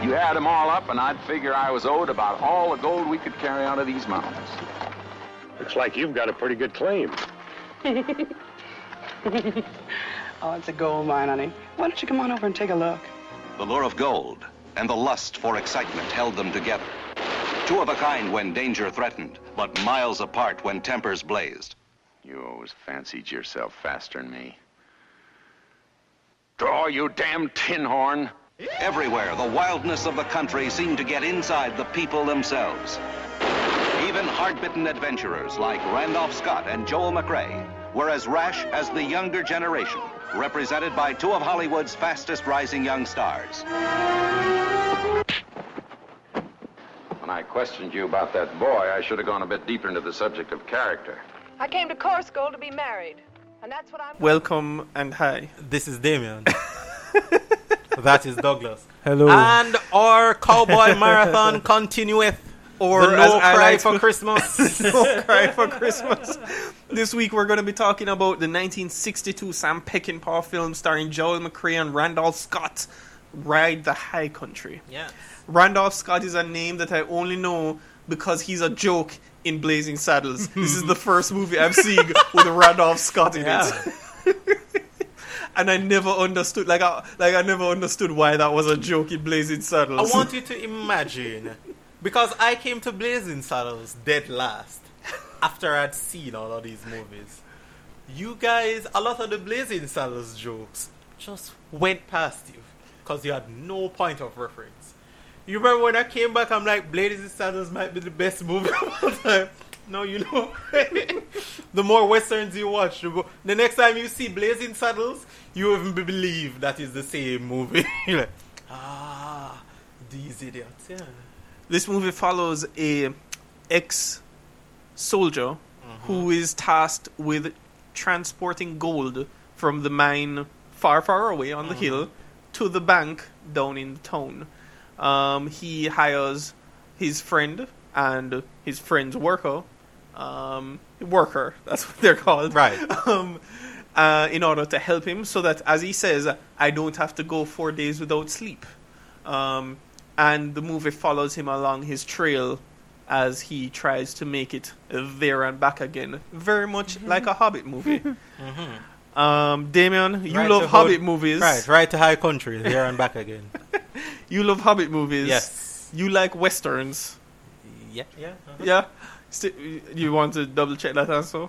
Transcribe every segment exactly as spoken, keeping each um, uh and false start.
You add them all up, and I'd figure I was owed about all the gold we could carry out of these mountains. Looks like you've got a pretty good claim. Oh, it's a gold mine, honey. Why don't you come on over and take a look? The lure of gold and the lust for excitement held them together. Two of a kind when danger threatened, but miles apart when tempers blazed. You always fancied yourself faster than me. Draw, you damn tin horn! Everywhere, the wildness of the country seemed to get inside the people themselves. Even hard-bitten adventurers like Randolph Scott and Joel McRae were as rash as the younger generation, represented by two of Hollywood's fastest-rising young stars. When I questioned you about that boy, I should have gone a bit deeper into the subject of character. I came to Corsica to be married, and that's what I'm... Welcome and hi. This is Damien. That is Douglas. Hello. And our cowboy marathon continueth. Or The as No I Cry like for to- Christmas. No Cry for Christmas. This week we're going to be talking about the nineteen sixty-two Sam Peckinpah film starring Joel McRae and Randolph Scott, Ride the High Country. Yes. Randolph Scott is a name that I only know because he's a joke in Blazing Saddles. This is the first movie I've seen with Randolph Scott in Yeah. it. And I never understood, like I, like I never understood why that was a joke in Blazing Saddles. I want you to imagine, because I came to Blazing Saddles dead last after I'd seen all of these movies. You guys, a lot of the Blazing Saddles jokes just went past you because you had no point of reference. You remember when I came back, I'm like, Blazing Saddles might be the best movie of all time. No, you know. The more westerns you watch, the, more, the next time you see Blazing Saddles, you even believe that is the same movie. You're like, ah, these idiots, yeah. This movie follows a ex-soldier mm-hmm. who is tasked with transporting gold from the mine far, far away on the mm-hmm. hill to the bank down in the town. Um, he hires his friend and his friend's worker, um, worker, that's what they're called, right? Um, uh, in order to help him, so that, as he says, I don't have to go four days without sleep. Um, and the movie follows him along his trail as he tries to make it there and back again, very much mm-hmm. like a Hobbit movie. mm-hmm. um, Damien, you right love Hobbit hold, movies, right? Right to High Country, there and back again. You love Hobbit movies, yes. You like westerns. Yeah, yeah, uh-huh. yeah. St- you want to double check that answer?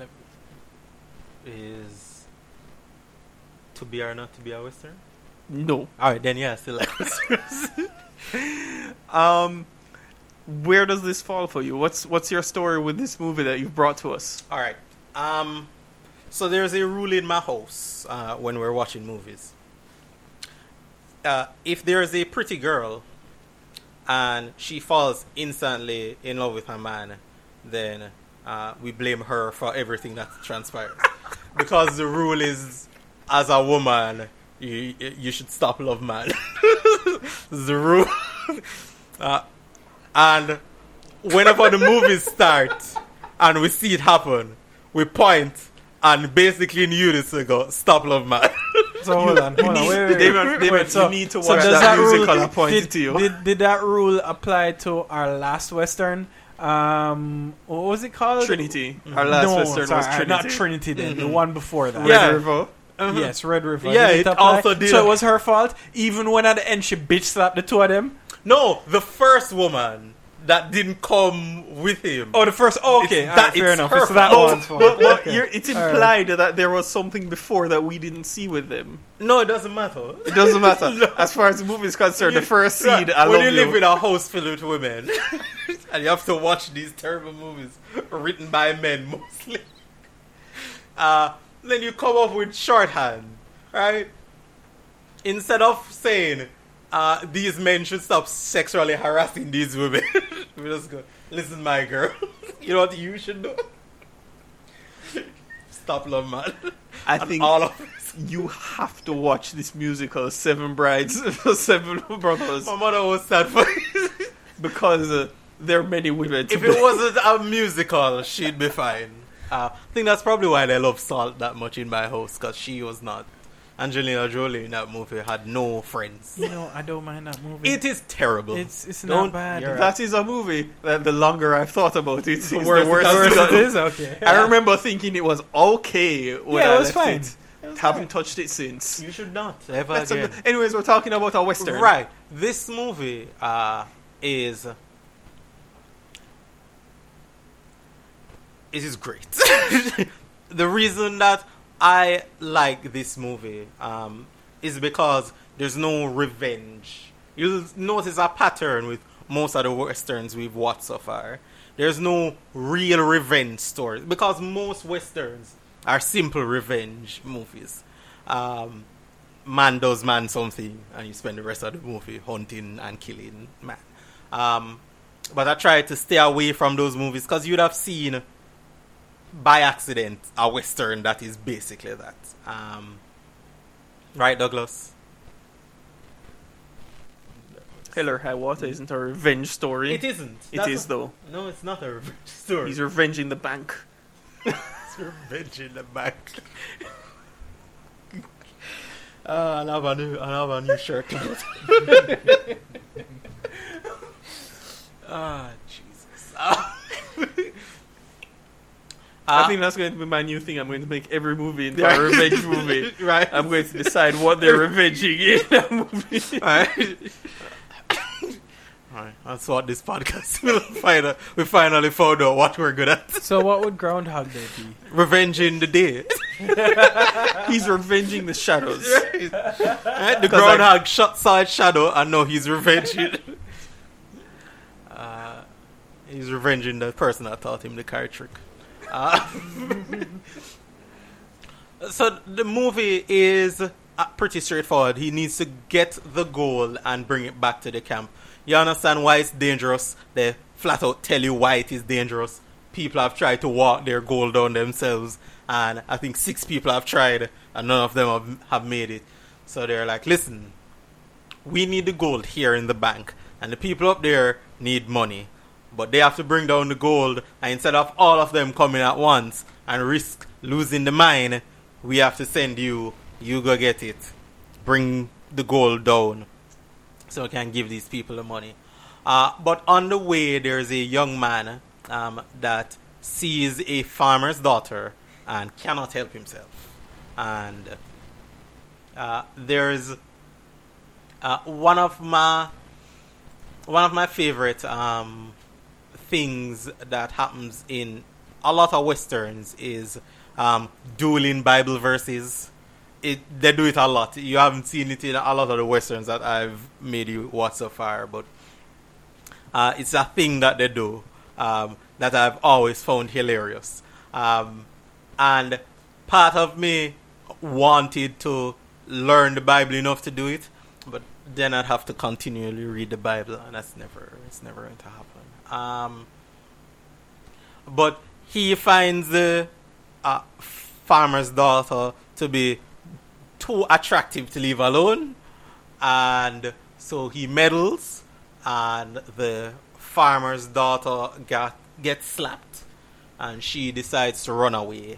Is to be or not to be a western? No. All right, then yeah, still like westerns. um, where does this fall for you? What's what's your story with this movie that you've brought to us? All right. Um, so there's a rule in my house uh, when we're watching movies. Uh, if there's a pretty girl and she falls instantly in love with her man, then uh, we blame her for everything that transpires. Because the rule is, as a woman, you you should stop love man. The rule. Uh, and whenever the movies start and we see it happen, we point and basically in unison go, stop love man. So hold on, hold on, wait, wait, wait. David, David, wait, so, you need to watch so that, that musical rule, I pointed did, to you. Did, did that rule apply to our last Western? Um, what was it called? Trinity. Mm-hmm. Our last no, Western sorry, was Trinity. Not Trinity then, Mm-hmm. the one before that. Red Yeah. River. Uh-huh. Yes, Red River. Yeah, did it, it also did. So it was her fault, even when at the end she bitch slapped the two of them? No, the first woman that didn't come with him. Oh, the first. Oh, okay, It's all that- right, fair it's enough. her It's that fault. one's fault. But, but Okay. you're, it's All right. implied that there was something before that we didn't see with them. No, it doesn't matter. It doesn't matter. No. As far as the movie is concerned, the first scene, Right. I when love you you. live in a house filled with women and you have to watch these terrible movies written by men mostly, uh, then you come up with shorthand, right? Instead of saying uh, these men should stop sexually harassing these women, we just go, listen, my girl, you know what you should do? Stop love man. I And think all of us. you have to watch this musical, Seven Brides, Seven Brothers, My mother was sad for it. because uh, there are many women. To If it wasn't a musical, she'd be fine. Uh, I think that's probably why they love Salt that much in my house, because she was not Angelina Jolie in that movie had no friends. You know, I don't mind that movie. It is terrible. It's it's Don't- not bad. you're That is a movie that the longer I've thought about it, it's the worse worst. it it's has got- it is okay. I remember thinking it was okay when Yeah, I it was left fine. it. Haven't touched it since. You should not ever That's again. a- anyways, we're talking about a western. Right. This movie uh, is it is great. The reason that I like this movie um, is because there's no revenge. You'll notice a pattern with most of the westerns we've watched so far. There's no real revenge story because most westerns are simple revenge movies. Um, man does man something, and you spend the rest of the movie hunting and killing man. Um, but I try to stay away from those movies because you'd have seen by accident a western that is basically that. Um, right, Douglas? Hell or High Water isn't a revenge story. It isn't. It That's is, a- though. No, it's not a revenge story. He's revenging the bank. It's revenge in the back. Uh, I'll have a new, I'll have a new shirt. Ah, Jesus. Ah. I Uh, think that's going to be my new thing. I'm going to make every movie into Yeah. a revenge movie. Right. I'm going to decide what they're revenging in that movie. Alright. Alright, that's what this podcast will find out. We finally found out what we're good at. So what would Groundhog Day be? Revenging the day. He's revenging the shadows. Right? The 'Cause groundhog shot saw its shadow and now he's revenging. uh, he's revenging the person that taught him the card trick. Uh, so the movie is uh, pretty straightforward. He needs to get the gold and bring it back to the camp. You understand why it's dangerous? They flat out tell you why it is dangerous. People have tried to walk their gold down themselves, and I think six people have tried, and none of them have, have made it. So they're like, listen, we need the gold here in the bank, and the people up there need money. But they have to bring down the gold, and instead of all of them coming at once and risk losing the mine, we have to send you, you go get it. Bring the gold down so we can give these people the money. Uh, but on the way, there's a young man um, that sees a farmer's daughter and cannot help himself. And uh, there's uh, one of my one of my favorite um, things that happens in a lot of westerns is um, dueling Bible verses. It they do it a lot. You haven't seen it in a lot of the westerns that I've made you watch so far, but uh, it's a thing that they do um, that I've always found hilarious. Um, and part of me wanted to learn the Bible enough to do it, but then I'd have to continually read the Bible, and that's never it's never going to happen. Um, but he finds the uh, farmer's daughter to be too attractive to leave alone, and so he meddles, and the farmer's daughter got gets slapped, and she decides to run away.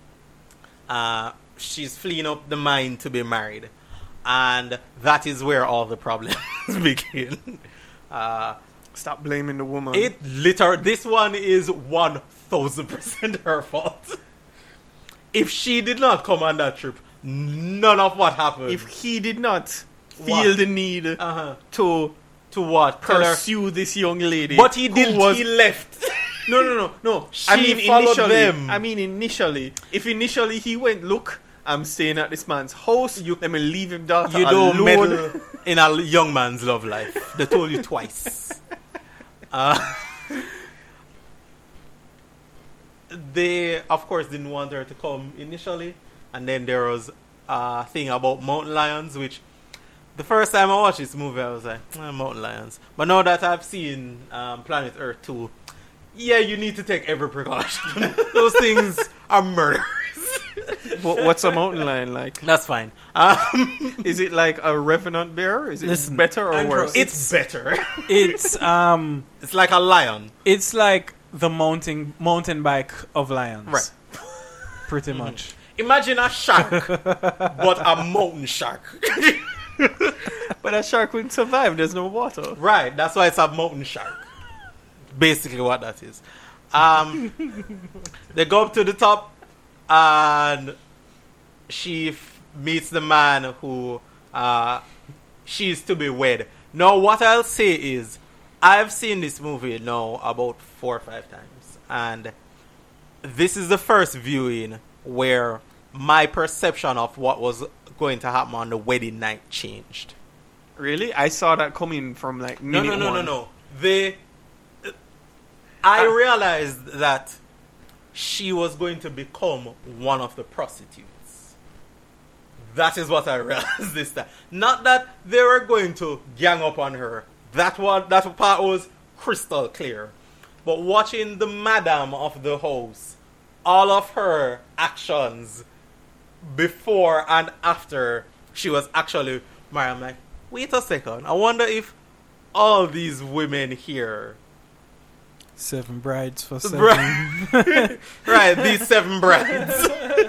Uh, she's fleeing up the mine to be married, and that is where all the problems begin. Uh, Stop blaming the woman. it literally, this one is one thousand percent her fault. If she did not come on that trip, none of what happened. If he did not feel What? the need uh-huh. to To what? Tell her- pursue this young lady, But he who did. was He left. no, no, no, no. She I mean, followed initially, them. I mean, initially, if initially he went, look, I'm staying at this man's house. You- let me leave him daughter You don't alone. meddle in a young man's love life. They told you twice. Uh, they, of course, didn't want her to come initially. And then there was a thing about mountain lions, which the first time I watched this movie, I was like, eh, mountain lions. But now that I've seen um, Planet Earth two, yeah, you need to take every precaution. Those things are murderers. What- What's a mountain lion like? That's fine. Um, Is it like a revenant bear? Is it Listen, better or Andrew, worse? it's better. It's um, It's like a lion. it's like the mountain mountain bike of lions, Right. Pretty much. Imagine a shark, but a mountain shark. But a shark wouldn't survive. There's no water. Right, that's why it's a mountain shark. Basically what that is. Um, they go up to the top, and she f- meets the man who uh, she's to be wed. Now, what I'll say is, I've seen this movie now about four or five times, and this is the first viewing where my perception of what was going to happen on the wedding night changed. Really? I saw that coming from like No, minute no, no, one. no, no. They, I Ah. realized that she was going to become one of the prostitutes. That is what I realized this time. Not that they were going to gang up on her. That one, that part was crystal clear. But watching the madam of the house, all of her actions before and after she was actually married, I'm like, wait a second. I wonder if all these women here, Seven brides for seven. Bri- right, these seven brides,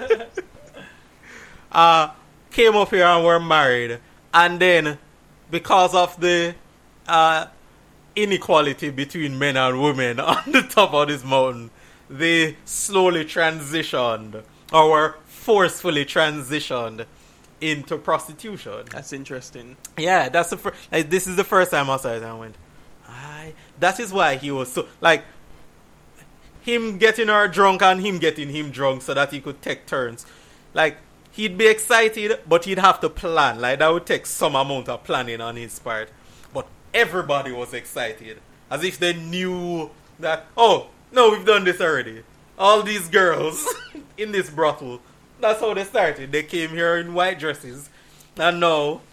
uh, came up here and were married, and then because of the uh, inequality between men and women on the top of this mountain, they slowly transitioned, or were forcefully transitioned into prostitution. That's interesting. Yeah, that's the first. Like, this is the first time I saw it, and I went, "I." That is why he was so like him getting her drunk and him getting him drunk, so that he could take turns. Like, he'd be excited, but he'd have to plan. Like, that would take some amount of planning on his part. But everybody was excited, as if they knew that. Oh no, we've done this already. All these girls in this brothel. That's how they started. They came here in white dresses, and now,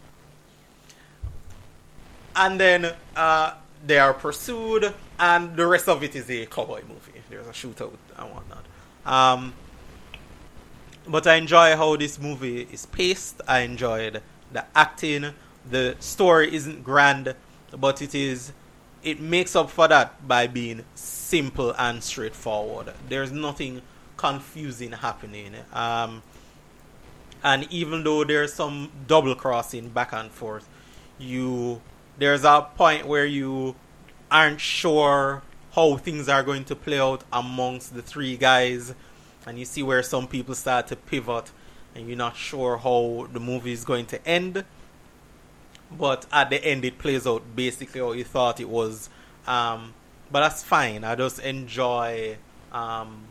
and then uh, they are pursued, and the rest of it is a cowboy movie. There's a shootout and whatnot. Um, but I enjoy how this movie is paced. I enjoyed the acting. The story isn't grand, but it is. It makes up for that by being simple and straightforward. There's nothing confusing happening. Um, and even though there's some double crossing back and forth, you there's a point where you aren't sure how things are going to play out amongst the three guys, and you see where some people start to pivot, and you're not sure how the movie is going to end. But at the end, it plays out basically how you thought it was. Um, but that's fine. I just enjoy um,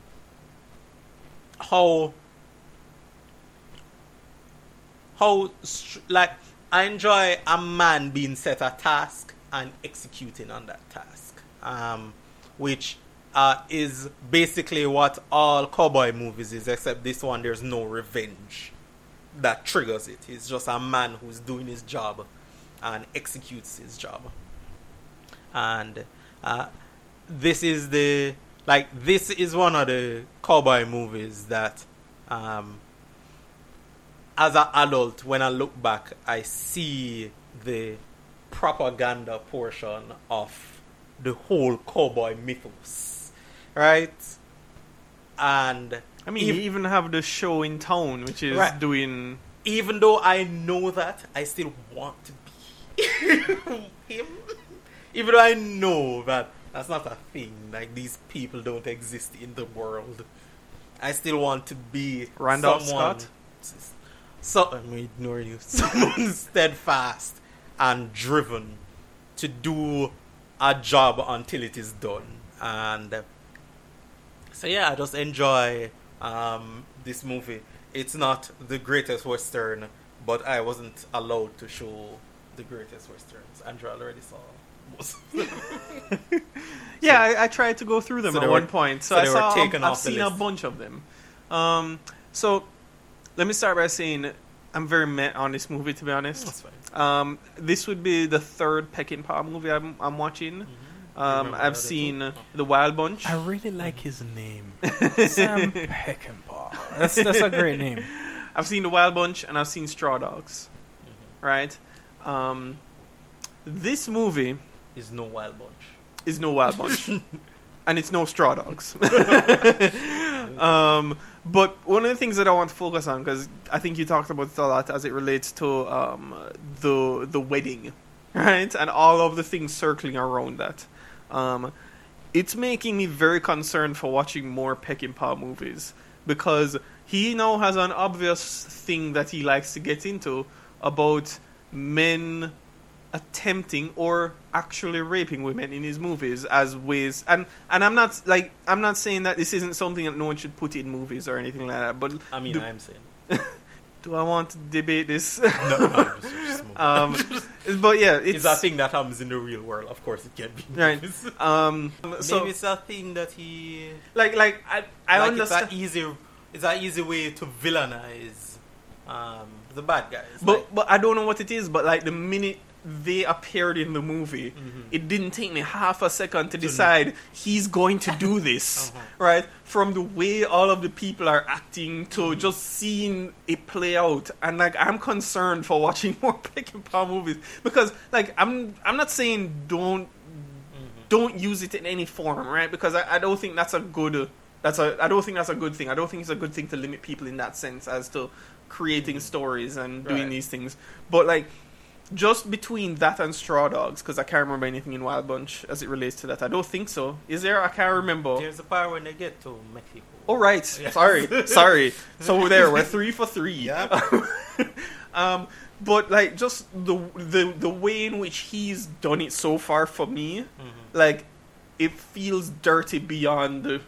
how how str- like I enjoy a man being set a task and executing on that task, um, which uh, is basically what all cowboy movies is, except this one there's no revenge that triggers it. It's just a man who's doing his job and executes his job. And uh, this is the like this is one of the cowboy movies that um, as an adult, when I look back, I see the propaganda portion of the whole cowboy mythos, right? And I mean, ev- you even have the show in town, which is Right. doing. even though I know that, I still want to be him. Even though I know that that's not a thing, like these people don't exist in the world, I still want to be Randolph someone, Scott? So I'm gonna ignore you. Someone steadfast and driven to do a job until it is done. And uh, so yeah, I just enjoy um, this movie. It's not the greatest Western, but I wasn't allowed to show the greatest Westerns. Andrew already saw most of them. Yeah, I, I tried to go through them so at they one were- point. So, so I they were saw, taken I've off the seen a list. bunch of them. Um, so let me start by saying I'm very meh on this movie, to be honest. That's fine. Um, this would be the third Peckinpah movie I'm, I'm watching. Um, Remember I've the other seen two? uh, The Wild Bunch. I really like his name, Sam Peckinpah. That's that's a great name. I've seen The Wild Bunch and I've seen Straw Dogs. Right? Um, this movie Is no Wild Bunch. is no Wild Bunch. And it's no Straw Dogs. um, but one of the things that I want to focus on, because I think you talked about it a lot as it relates to um, the the wedding, right, and all of the things circling around that. Um, it's making me very concerned for watching more Peckinpah movies, because he now has an obvious thing that he likes to get into about men attempting or actually raping women in his movies as ways, and and I'm not like I'm not saying that this isn't something that no one should put in movies or anything like that, but I mean, do, I'm saying. do I want to debate this? No, no, just, just move on. um, but yeah, it's, It's a thing that happens in the real world. Of course, it can be. right. Um, so Maybe it's a thing that he. like like I I like understand. It's an easy. It's an easy way to villainize um, the bad guys. But like, but I don't know what it is. But like the minute they appeared in the movie, Mhm. it didn't take me half a second to decide he's going to do this. Uh-huh. Right, from the way all of the people are acting to Mm-hmm. just seeing it play out, and like I'm concerned for watching more Peckinpah movies, because like I'm I'm not saying don't Mm-hmm. don't use it in any form, right? Because I, I don't think that's a good that's a I don't think that's a good thing. I don't think it's a good thing to limit people in that sense as to creating stories and doing Right. these things. But like just between that and Straw Dogs, because I can't remember anything in Wild Bunch as it relates to that. I don't think so. Is there? I can't remember. there's a part when they get to Mexico. Oh right, Yeah. sorry, sorry. So there, we're three for three. Yeah. um, but like just the the the way in which he's done it so far for me, Mhm. like it feels dirty beyond. The,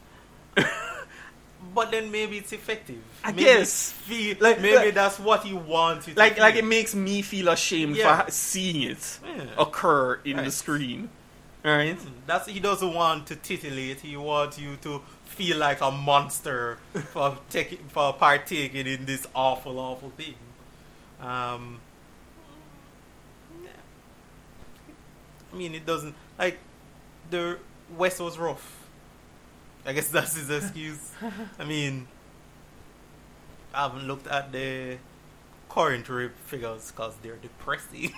But then maybe it's effective. I maybe guess. Feel, Like- maybe like- that's what he wants. You to like like feel. it makes me feel ashamed Yeah. for seeing it Yeah. occur in the Right. screen. Right? That's he doesn't want to titillate. He wants you to feel like a monster for taking for partaking in this awful, awful thing. Um, yeah. I mean, it doesn't like the West was rough. I guess that's his excuse. I mean, I haven't looked at the current rape figures because they're depressing.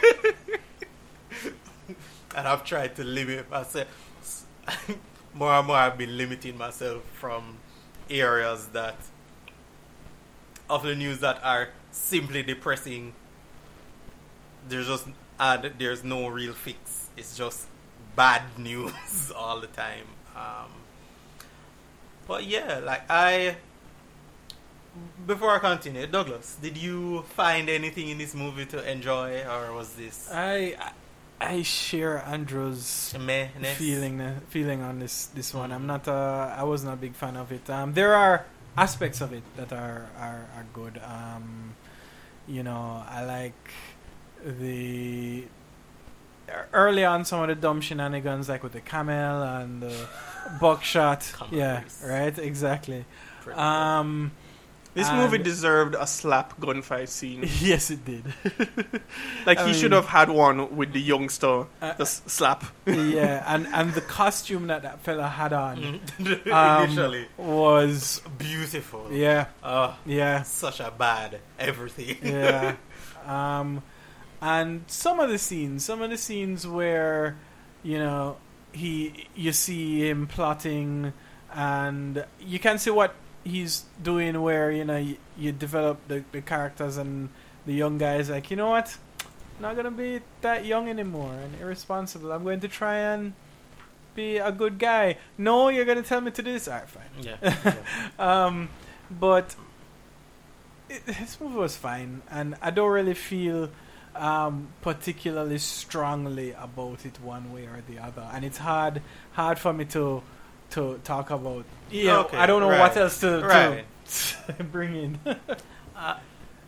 And I've tried to limit myself. More and more I've been limiting myself from areas that of the news that are simply depressing. There's just and there's no real fix. It's just bad news all the time. Um, but yeah, like I before I continue, Douglas, did you find anything in this movie to enjoy, or was this I I I share Andrew's meh-ness? feeling uh, feeling on this this one. I'm not uh, I was not a big fan of it. Um, there are aspects of it that are are, are good. Um, you know, I like the early on some of the dumb shenanigans, like with the camel and the buckshot. Camel Yeah, race. right, exactly. Pretty Um, This and- movie deserved a slap gunfight scene. yes, it did. Like I he should mean- have had one with the youngster. Uh, the s- slap. Yeah, and and the costume that that fella had on Mhm. um, Initially, was beautiful. yeah, Oh, yeah. such a bad everything. Yeah. Um, and some of the scenes, some of the scenes where, you know, he, you see him plotting, and you can see what he's doing. Where you know you, you develop the, the characters, and the young guys like, you know what, not gonna be that young anymore and irresponsible. I'm going to try and be a good guy. No, you're gonna tell me to do this. All right, fine. Yeah. yeah. Um, but it, this movie was fine, and I don't really feel um, particularly strongly about it one way or the other. And it's hard hard for me to to talk about. You know, Okay, I don't know right. what else to, Right. to bring in. Uh,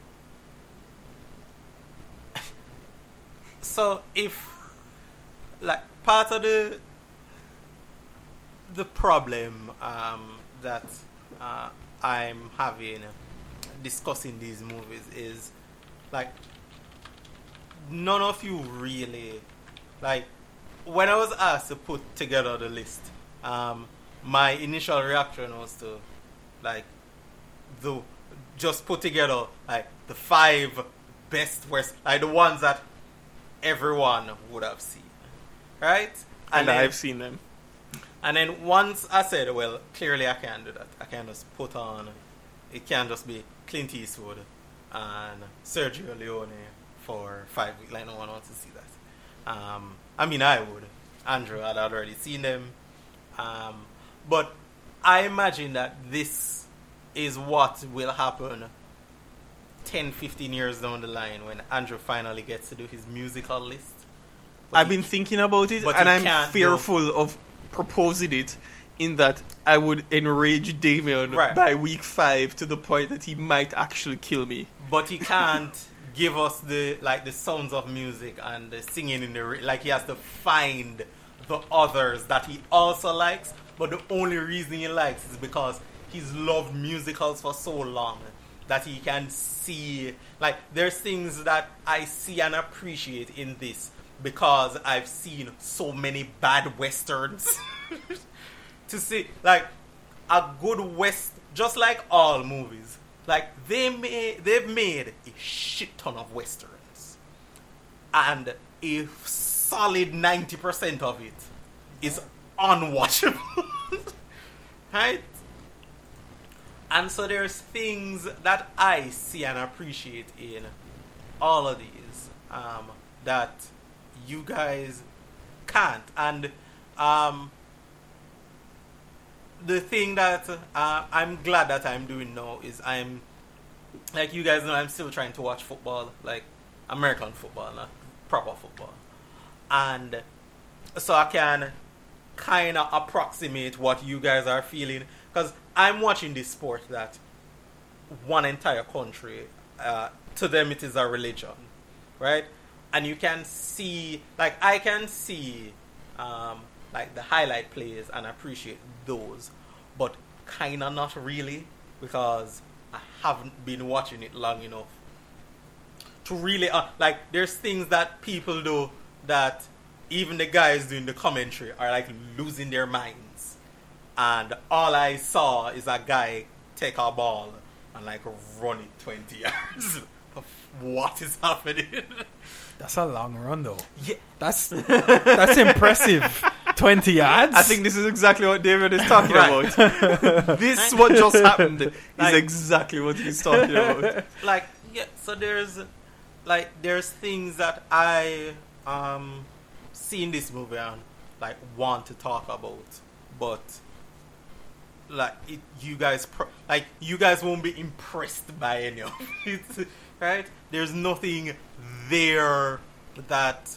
so if like part of the the problem um, that uh, I'm having discussing these movies is like none of you really like when I was asked to put together the list, um, my initial reaction was to like the just put together like the five best West, like the ones that everyone would have seen, right? And then- I've seen them. And then once I said, well, clearly I can't do that. I can't just put on, it can't just be Clint Eastwood and Sergio Leone for five weeks. Like, no one wants to see that. Um, I mean, I would. Andrew had already seen them. Um, but I imagine that this is what will happen ten, fifteen years down the line when Andrew finally gets to do his musical list. But I've he, been thinking about it, but and he I'm can't fearful do... of proposing it in that I would enrage Damien right. by week five to the point that he might actually kill me. But he can't give us the like the sounds of music and the singing in the ra- like he has to find the others that he also likes. But the only reason he likes is because he's loved musicals for so long that he can see like there's things that I see and appreciate in this because I've seen so many bad westerns. To see like a good west, just like all movies, like they made, they've made a shit ton of westerns, and a solid ninety percent of it is unwatchable, right? And so there's things that I see and appreciate in all of these um, that you guys can't, and um. The thing that uh, I'm glad that I'm doing now is I'm, like you guys know, I'm still trying to watch football, like American football, not proper football. And so I can kind of approximate what you guys are feeling. Because I'm watching this sport that one entire country, uh, to them it is a religion, right? And you can see, like I can see... Um, like the highlight plays and appreciate those, but kind of not really because I haven't been watching it long enough to really uh, like there's things that people do that even the guys doing the commentary are like losing their minds, and all I saw is a guy take a ball and like run it twenty yards. What is happening? That's a long run, though. Yeah, that's that's impressive. Twenty yards. I think this is exactly what David is talking Right. about. This what just happened is Like- exactly what he's talking about. like yeah. So there's like there's things that I um see in this movie and like want to talk about, but like it, you guys pro- like you guys won't be impressed by any of it, right? There's nothing there that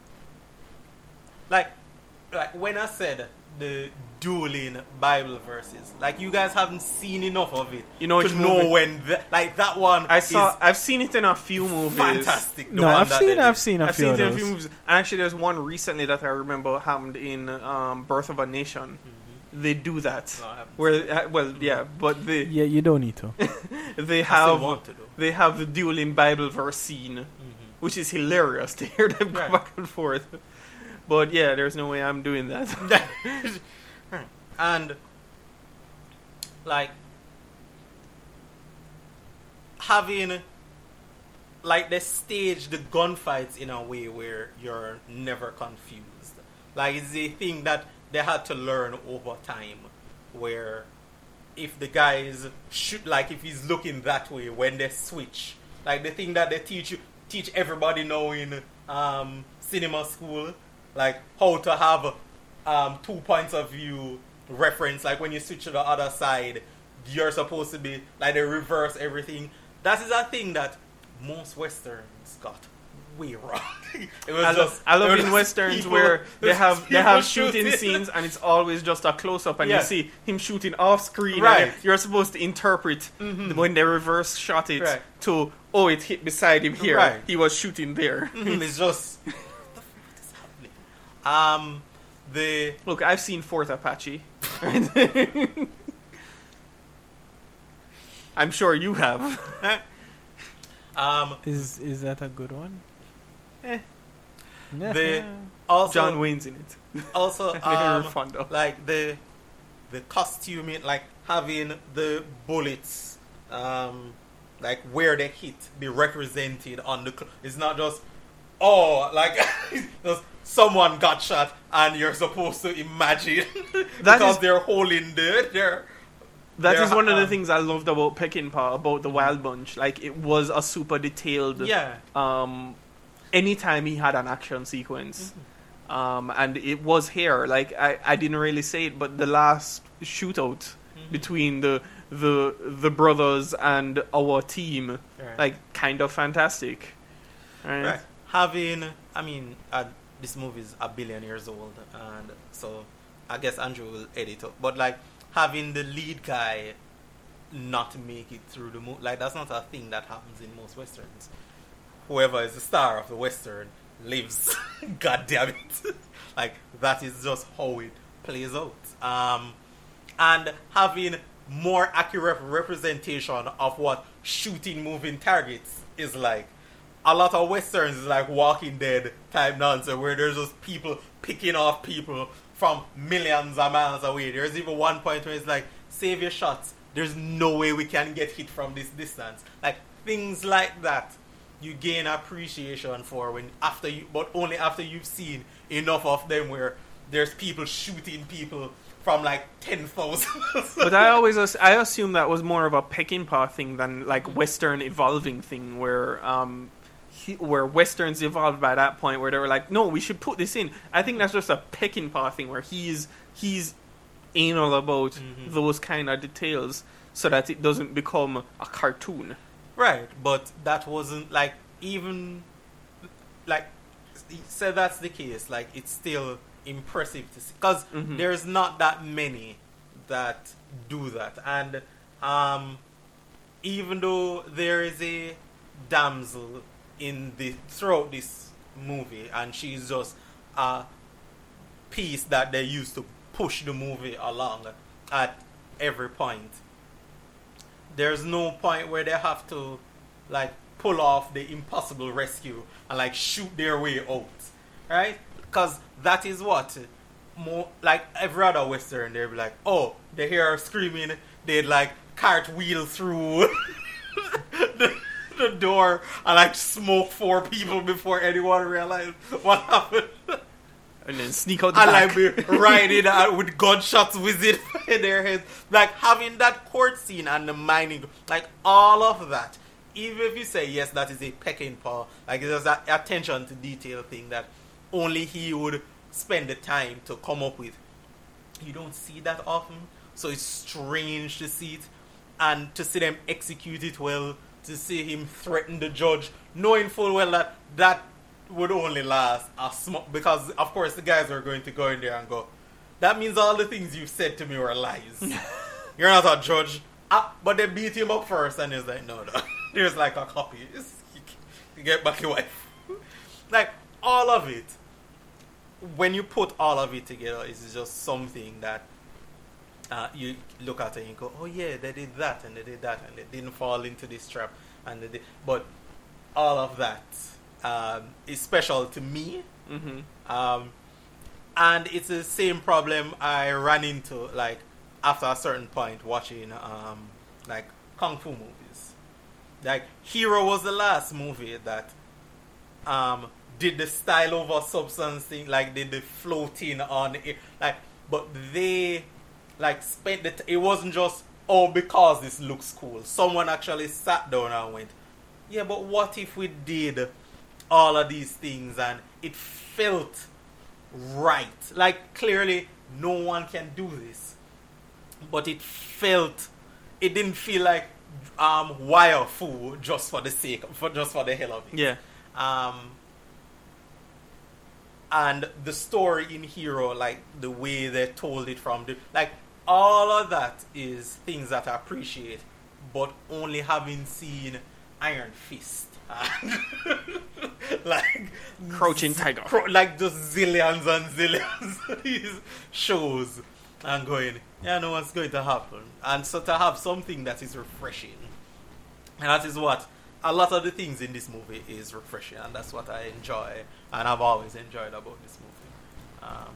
like like when I said the dueling Bible verses, like you guys haven't seen enough of it You know to which know movie? when the, like that one I saw. is I've seen it in a few movies. fantastic. The No, one I've that seen they I've did. seen a I've few seen of it in a those. few movies. And actually, there's one recently that I remember happened in um, Birth of a Nation. They do that. No, I haven't Where, uh, well, yeah, but they Yeah, you don't need to. they I still have want to do. they have the dueling Bible verse scene, which is hilarious to hear them go Right. back and forth. But yeah, there's no way I'm doing that. And like having like they stage the gunfights in a way where you're never confused. Like it's a thing that they had to learn over time, where if the guys shoot, like if he's looking that way when they switch, like the thing that they teach you teach everybody now in um, cinema school, like how to have um, two points of view reference, like when you switch to the other side, you're supposed to be like they reverse everything. That is a thing that most westerns got way wrong. It was I love, just I love it was in just westerns people- where they have they people have shooting shooting. scenes and it's always just a close up and Yeah. you see him shooting off screen. Right. And you're supposed to interpret when they reverse shot it Right. to oh it hit beside him here. Right. He was shooting there. Mhm, it's just what the fuck is happening? Um, the Look, I've seen Fort Apache. I'm sure you have. um Is is that a good one? Eh. the also John Wayne's in it. also Very um, fond of. like the the costuming, like having the bullets um like where they hit be represented on the cl- it's not just oh like Just someone got shot, and you're supposed to imagine That because is- they're holding the their. That their, is one of the um, things I loved about Peckinpah, about the Wild Bunch. Like, it was a super detailed. Yeah. Um, anytime he had an action sequence, um, and it was here. Like, I, I didn't really say it, but the last shootout between the the the brothers and our team, Right. like, kind of fantastic. Right. Right. Having, I mean, uh, this movie is a billion years old, and so I guess Andrew will edit up. But like having the lead guy not make it through the movie, like that's not a thing that happens in most westerns. Whoever is the star of the western lives. God damn it! Like that is just how it plays out. Um, and having more accurate representation of what shooting moving targets is like. A lot of westerns is like Walking Dead type nonsense where there's just people picking off people from millions of miles away. There's even one point where it's like, save your shots. There's no way we can get hit from this distance. Like things like that you gain appreciation for when after you, but only after you've seen enough of them where there's people shooting people from like ten thousand. But I always as- I assume that was more of a Peckinpah thing than like Western evolving thing where um he, where Westerns evolved by that point where they were like, no, we should put this in. I think that's just a Peckinpah thing where he's he's anal about Mhm. those kind of details so that it doesn't become a cartoon. Right, but that wasn't like even like so that's the case. Like it's still impressive to see because Mhm. there's not that many that do that, and um, even though there is a damsel in the throughout this movie, and she's just a piece that they used to push the movie along at every point. There's no point where they have to like pull off the impossible rescue and like shoot their way out, right? Because that is what more like every other western. They'd be like, oh, they hear her screaming, they'd like cartwheel through the, the door and like smoke four people before anyone realized what happened. And then sneak out the And back. like be riding out with gunshots whizzing in their heads. Like having that court scene and the mining, like all of that. Even if you say yes, that is a Peckinpah, like there's that attention to detail thing that only he would spend the time to come up with. You don't see that often, so it's strange to see it and to see them execute it well. To see him threaten the judge, knowing full well that that would only last a small, because of course the guys are going to go in there and go, that means all the things you've said to me were lies. You're not a judge. Ah, but they beat him up first and he's like, no, no. There's like a copy. You get back your wife. Like all of it, when you put all of it together, it's just something that uh, you look at it and you go, oh yeah, they did that and they did that and they didn't fall into this trap and they did. But all of that um, is special to me. Mm-hmm. Um, and it's the same problem I ran into like after a certain point watching um, like kung fu movies. Like Hero was the last movie that um, did the style over substance thing, like did the floating on it, like, but they like spent the t- it wasn't just oh because this looks cool. Someone actually sat down and went, yeah, but what if we did all of these things and it felt right? Like clearly no one can do this, but it felt, it didn't feel like um wire fu just for the sake for just for the hell of it. Yeah. Um and the story in Hero, like the way they told it from the like all of that is things that I appreciate, but only having seen Iron Fist and like Crouching Tiger. cro- like just zillions and zillions of these shows and going, yeah, no what's going to happen. And so to have something that is refreshing, and that is what a lot of the things in this movie is refreshing, and that's what I enjoy and I've always enjoyed about this movie. Um,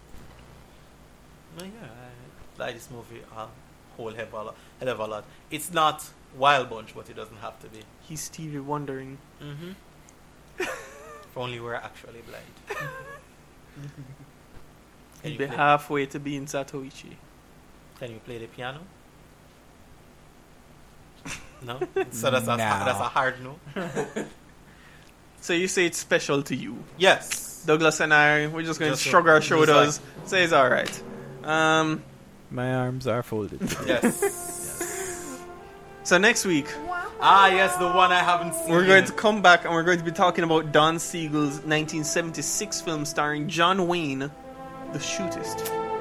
but yeah, I like this movie a whole hell of a lot. Hell of a lot. It's not Wild Bunch, but it doesn't have to be. He's Stevie wondering. Mm-hmm. If only we're actually blind. Can He'd you be play- halfway to being Satoichi. Can you play the piano? No? So that's a, No. that's a hard no? So you say it's special to you. Yes. Douglas and I, we're just going Just to shrug our just shoulders, say it's alright. Um, My arms are folded. Yes. so next week, Ah, yes, the one I haven't seen. we're going to come back and we're going to be talking about Don Siegel's nineteen seventy-six film starring John Wayne, The Shootist.